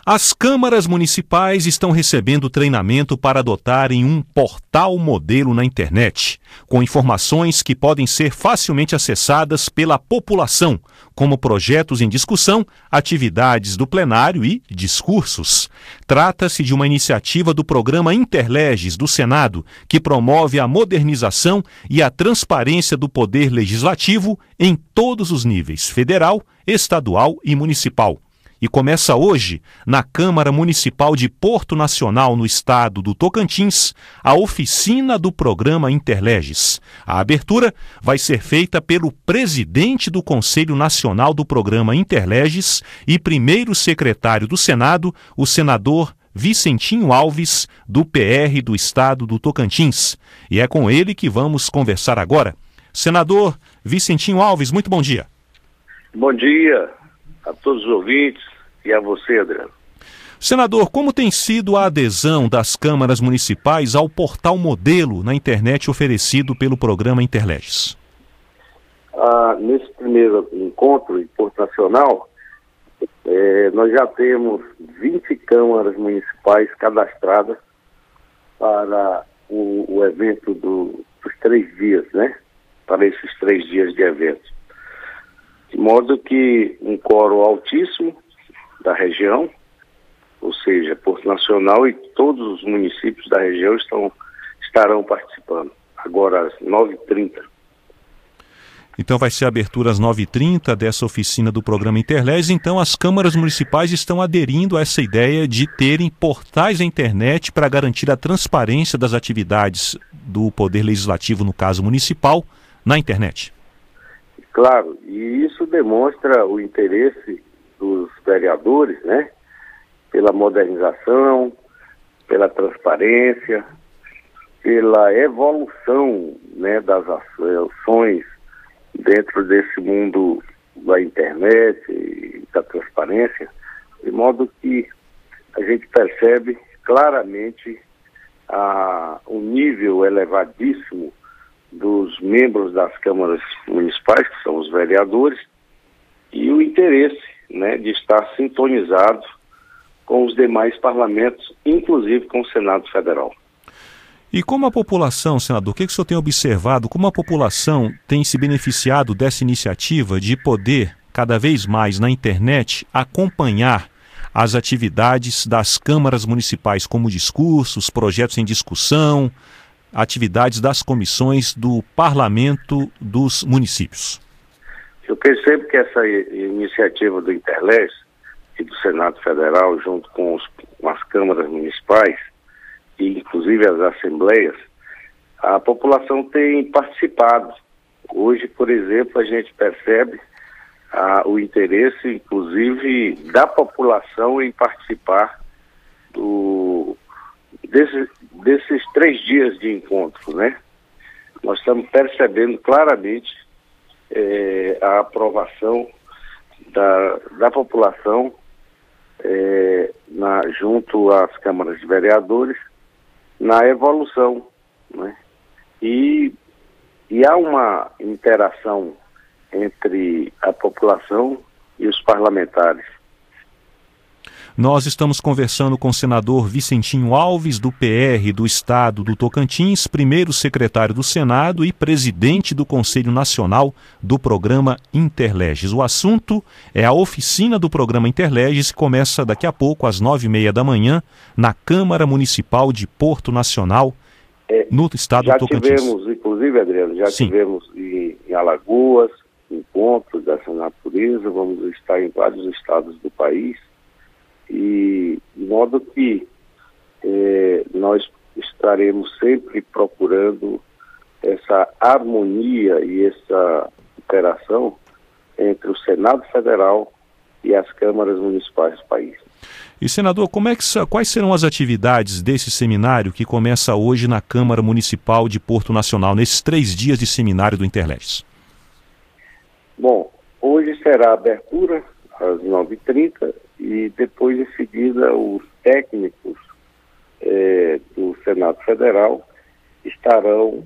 As câmaras municipais estão recebendo treinamento para adotarem um portal modelo na internet, com informações que podem ser facilmente acessadas pela população, como projetos em discussão, atividades do plenário e discursos. Trata-se de uma iniciativa do programa Interleges do Senado, que promove a modernização e a transparência do poder legislativo em todos os níveis, federal, estadual e municipal. E começa hoje, na Câmara Municipal de Porto Nacional, no estado do Tocantins, a oficina do programa Interleges. A abertura vai ser feita pelo presidente do Conselho Nacional do Programa Interleges e primeiro secretário do Senado, o senador Vicentinho Alves, do PR do estado do Tocantins. E é com ele que vamos conversar agora. Senador Vicentinho Alves, muito bom dia. Bom dia a todos os ouvintes e a você, Adriano. Senador, como tem sido a adesão das câmaras municipais ao portal modelo na internet oferecido pelo programa Interleges? Nesse primeiro encontro em Porto Nacional, nós já temos 20 câmaras municipais cadastradas para o evento dos 3 dias, né? Para esses 3 dias de evento. De modo que um quórum altíssimo da região, ou seja, Porto Nacional e todos os municípios da região estarão participando, agora às 9h30. Então vai ser a abertura às 9h30 dessa oficina do programa Interleges. Então as câmaras municipais estão aderindo a essa ideia de terem portais na internet para garantir a transparência das atividades do Poder Legislativo, no caso municipal, na internet. Claro, e isso demonstra o interesse dos vereadores, né? Pela modernização, pela transparência, pela evolução, né, das ações dentro desse mundo da internet e da transparência, de modo que a gente percebe claramente o nível elevadíssimo dos membros das câmaras municipais, que são os vereadores, e o interesse, né, de estar sintonizado com os demais parlamentos, inclusive com o Senado Federal. E como a população, senador, o que o senhor tem observado, como a população tem se beneficiado dessa iniciativa de poder, cada vez mais na internet, acompanhar as atividades das câmaras municipais, como discursos, projetos em discussão, atividades das comissões do parlamento dos municípios? Eu percebo que essa iniciativa do Interleges e do Senado Federal, junto com as câmaras municipais, e inclusive as assembleias, a população tem participado. Hoje, por exemplo, a gente percebe o interesse, inclusive, da população em participar desses 3 dias de encontro, né? Nós estamos percebendo claramente a aprovação da população junto às câmaras de vereadores na evolução, né? E há uma interação entre a população e os parlamentares. Nós estamos conversando com o senador Vicentinho Alves, do PR do estado do Tocantins, primeiro secretário do Senado e presidente do Conselho Nacional do programa Interleges. O assunto é a oficina do programa Interleges, que começa daqui a pouco, às 9h30 da manhã, na Câmara Municipal de Porto Nacional, no estado do Tocantins. Já tivemos, inclusive, Adriano, tivemos em Alagoas, encontros dessa natureza, vamos estar em vários estados do país. E de modo que nós estaremos sempre procurando essa harmonia e essa interação entre o Senado Federal e as câmaras municipais do país. E, senador, quais serão as atividades desse seminário que começa hoje na Câmara Municipal de Porto Nacional, nesses 3 dias de seminário do Interleges? Bom, hoje será a abertura às 9h30 e depois, em seguida, os técnicos do Senado Federal estarão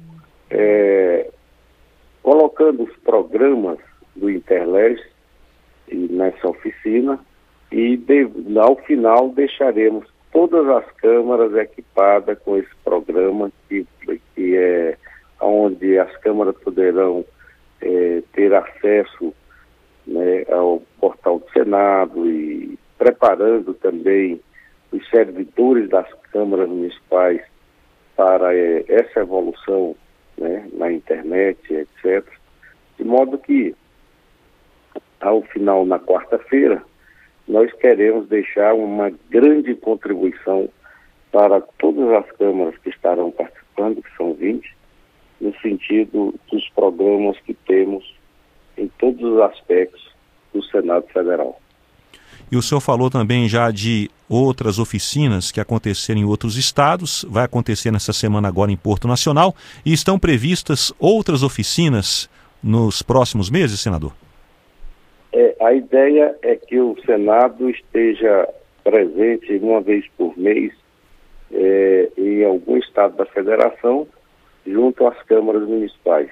colocando os programas do Interleges nessa oficina e ao final deixaremos todas as câmaras equipadas com esse programa que é onde as câmaras poderão ter acesso, né, ao portal do Senado, e preparando também os servidores das câmaras municipais para essa evolução, né, na internet, etc. De modo que, ao final, na quarta-feira, nós queremos deixar uma grande contribuição para todas as câmaras que estarão participando, que são 20, no sentido dos programas que temos em todos os aspectos do Senado Federal. E o senhor falou também já de outras oficinas que aconteceram em outros estados, vai acontecer nessa semana agora em Porto Nacional, e estão previstas outras oficinas nos próximos meses, senador? A ideia é que o Senado esteja presente uma vez por mês em algum estado da federação, junto às câmaras municipais.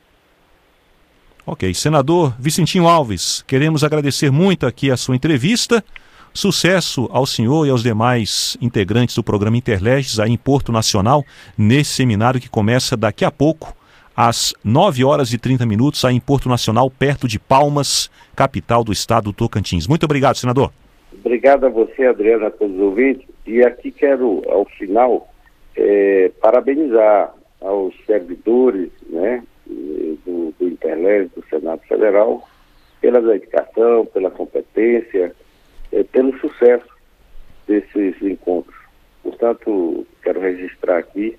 Ok. Senador Vicentinho Alves, queremos agradecer muito aqui a sua entrevista. Sucesso ao senhor e aos demais integrantes do programa Interleges aí em Porto Nacional, nesse seminário que começa daqui a pouco, às 9h30, aí em Porto Nacional, perto de Palmas, capital do estado do Tocantins. Muito obrigado, senador. Obrigado a você, Adriano, a todos os ouvintes. E aqui quero, ao final, parabenizar aos servidores, né, do Interleges, do Senado Federal, pela dedicação, pela competência, pelo sucesso desses encontros. Portanto, quero registrar aqui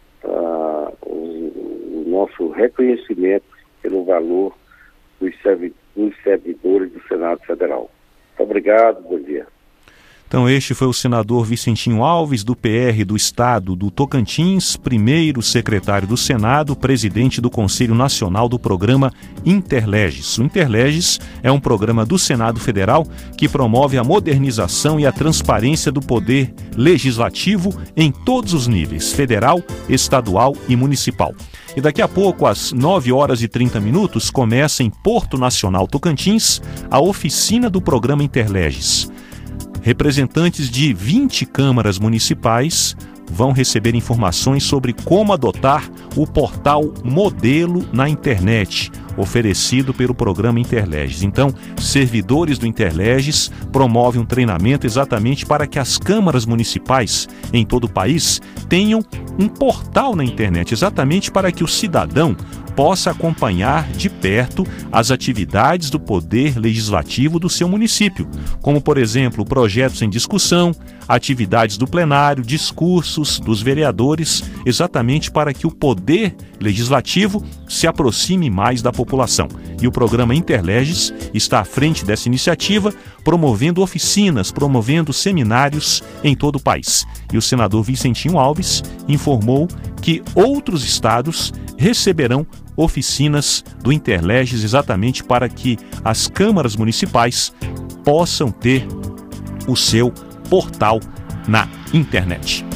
o nosso reconhecimento pelo valor dos servidores do Senado Federal. Muito obrigado, bom dia. Então este foi o senador Vicentinho Alves, do PR do Estado do Tocantins, primeiro secretário do Senado, presidente do Conselho Nacional do Programa Interleges. O Interleges é um programa do Senado Federal que promove a modernização e a transparência do poder legislativo em todos os níveis, federal, estadual e municipal. E daqui a pouco, às 9h30, começa em Porto Nacional, Tocantins, a oficina do programa Interleges. Representantes de 20 câmaras municipais vão receber informações sobre como adotar o portal Modelo na internet, oferecido pelo programa Interleges. Então, servidores do Interleges promovem um treinamento exatamente para que as câmaras municipais em todo o país tenham um portal na internet, exatamente para que o cidadão possa acompanhar de perto as atividades do poder legislativo do seu município, como, por exemplo, projetos em discussão, atividades do plenário, discursos dos vereadores, exatamente para que o poder legislativo se aproxime mais da população. E o programa Interleges está à frente dessa iniciativa, promovendo oficinas, promovendo seminários em todo o país. E o senador Vicentinho Alves informou que outros estados receberão oficinas do Interleges exatamente para que as câmaras municipais possam ter o seu portal na internet.